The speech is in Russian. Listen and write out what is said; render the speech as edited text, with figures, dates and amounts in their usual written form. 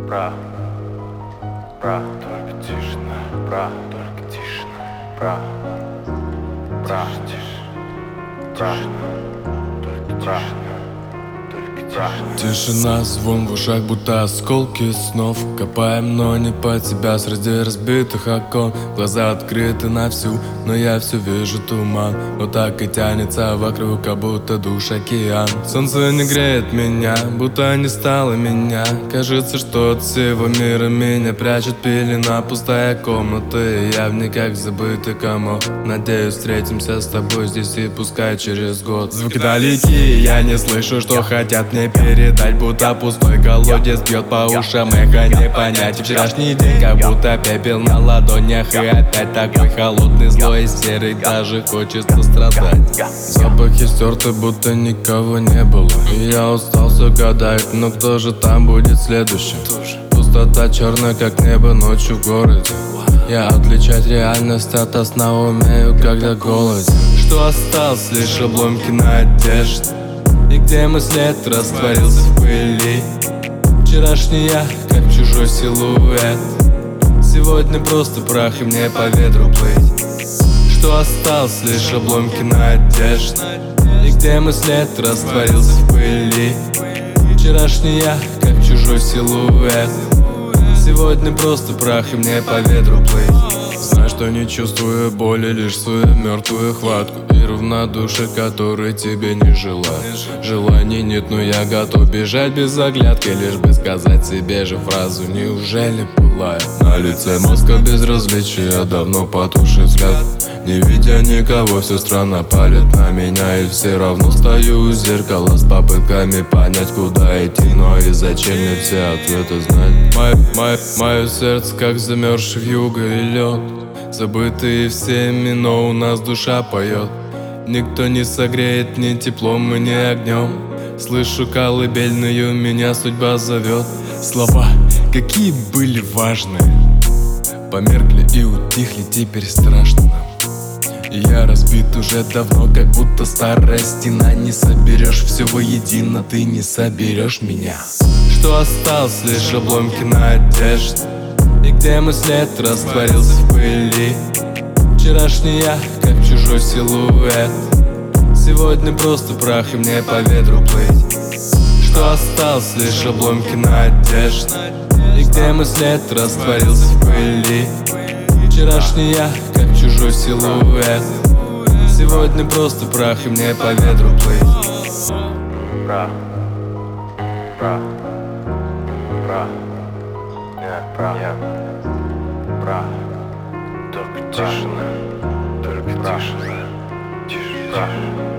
Бра, бра, только тишина, бра, только тишина, бра, бра, тише, тишина, только тишина, только тишина. Тишина, звон в ушах, будто осколки снов. Копаем, но не под себя среди разбитых окон. Глаза открыты на всю, но я все вижу туман. Вот так и тянется вокруг, как будто душ океан. Солнце не греет меня, будто не стало меня. Кажется, что от всего мира меня прячет пелена. Пустая комната, и я в ней как забытый комок. Надеюсь, встретимся с тобой здесь и пускай через год. Звуки далеки, я не слышу, что хотят мне передать. Будто пустой колодец бьет по ушам, эхо не понять. Вчерашний день как будто пепел на ладонях. И опять такой холодный, злой и серый, даже хочется страдать. Запахи стерты, будто никого не было. И я устал, все гадает, но кто же там будет следующим? Пустота черная, как небо ночью в городе. Я отличать реальность от сна умею, когда голоден. Что осталось, лишь обломки на одежде. И где мой след растворился в пыли. Вчерашний я, как чужой силуэт. Сегодня просто прах, и мне по ветру плыть. Что осталось, лишь обломки на одежде. И где мой след растворился в пыли. Вчерашний я, как чужой силуэт. Сегодня просто прах, и мне по ветру плыть. Знаю, что не чувствую боли, лишь свою мертвую хватку и равнодушие, которое тебе не желаю. Желаний нет, но я готов бежать без оглядки, лишь бы сказать себе же фразу: неужели пылаю? На лице маска безразличия, давно потушит взгляд. Не видя никого, вся страна палит на меня, и все равно стою у зеркала с попытками понять, куда идти, но и зачем мне все ответы знать. Мое сердце как замерзший вьюга и лед, забытые всеми, но у нас душа поет. Никто не согреет ни теплом и ни огнем. Слышу колыбельную, меня судьба зовет. Слова, какие были важные, померкли и утихли, теперь страшно нам. Я разбит уже давно, как будто старая стена. Не соберешь все воедино, ты не соберешь меня. Что осталось, лишь обломки на одежде. И где мой след растворился в пыли. Вчерашний я, как чужой силуэт. Сегодня просто прах, и мне по ветру плыть. Что осталось, лишь обломки на одежде. И где мой след растворился в пыли. Вчерашний я, как чужой силуэт. Сегодня просто прах, и мне по ветру плыть. Бра, бра, бра, бра, бра, только тишина, только тишина, тишина.